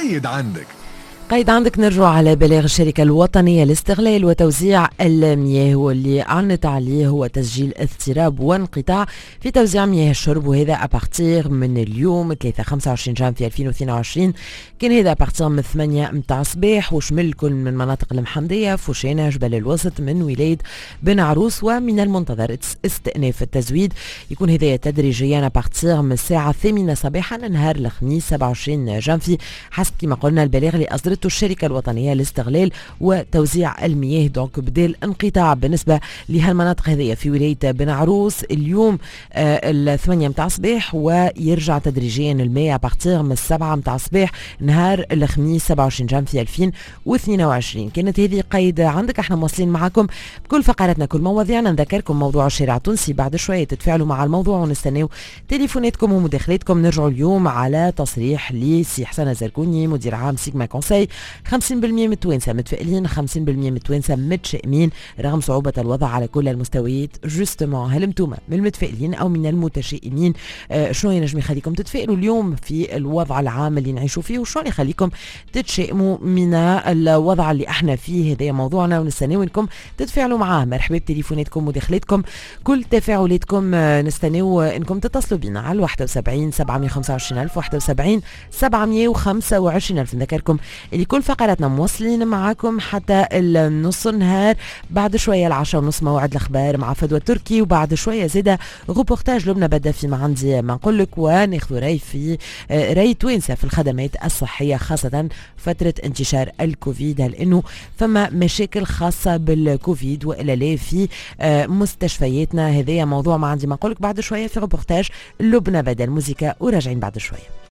قيد عندك نرجع على بلاغ الشركة الوطنية لاستغلال وتوزيع المياه، واللي أعلنت عليه هو تسجيل اضطراب وانقطاع في توزيع مياه الشرب، وهذا أبارتيغ من اليوم 25 جانفي 2022. كان هذا أبارتيغ من 8 متاع الصباح، وشمل كل من مناطق المحمدية، فوشانة، جبل الوسط، من ولاية بن عروس. ومن المنتظر استئناف التزويد يكون هذا تدريجيا أبارتيغ من الساعة 8 صباحا نهار الخميس 27 جانفي، حسب كما قلنا البلاغ اللي أصدرته الشركة الوطنية لاستغلال وتوزيع المياه. دونك بدل انقطاع بالنسبة لهالمناطق هذه في ولاية بن عروس اليوم 8 متاع الصباح، ويرجع تدريجيا الماء أبارتيغ من 7 متاع الصباح نهار الخميس 27 جانفي 2022. كانت هذه قيد عندك، احنا مواصلين معكم بكل فقراتنا كل مواضيعنا. نذكركم موضوع الشارع التونسي، بعد شوية تتفاعلوا مع الموضوع ونستناو تليفوناتكم ومداخلاتكم. نرجعوا اليوم على تصريح لسي حسن الزرقوني مدير عام سيجما كونساي، 50% من التوانسة متفائلين، 50% من التوانسة متشائمين رغم صعوبة الوضع على كل المستويات. جوستمون هل انتم من المتفائلين او من المتشائمين؟ شنو ينجم يخليكم تتفائلوا اليوم في الوضع العام اللي نعيشوا فيه، وشنو يخليكم تتشائموا من الوضع اللي احنا فيه؟ هذا موضوعنا ونستناو انكم تتفاعلوا معاه. مرحبا بتليفوناتكم ودخلاتكم، كل تفاعلاتكم نستناو انكم تتصلوا بنا على 71 725 ألف 71 725 ألف. نذكركم اللي كل فقراتنا مواصلين معاكم حتى النص النهار. بعد شوية 10:30 موعد الأخبار مع فدوى تركي، وبعد شوية زيادة غوبورتاج لبنى بدأ فيما عندي ما نقول لك، وناخذ رأي في رأي توانسة في الخدمات الصحية، خاصة فترة انتشار الكوفيد. هل إنه فما مشاكل خاصة بالكوفيد وإلا لا في مستشفياتنا؟ هذا موضوع ما عندي ما نقول لك بعد شوية في غوبورتاج لبنى بدأ. الموسيقى وراجعين بعد شوية.